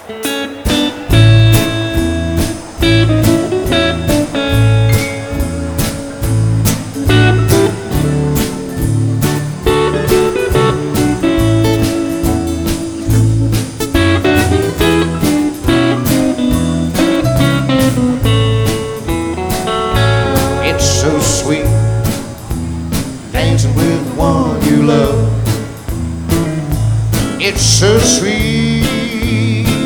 It's so sweet dancing with one you love. It's so sweet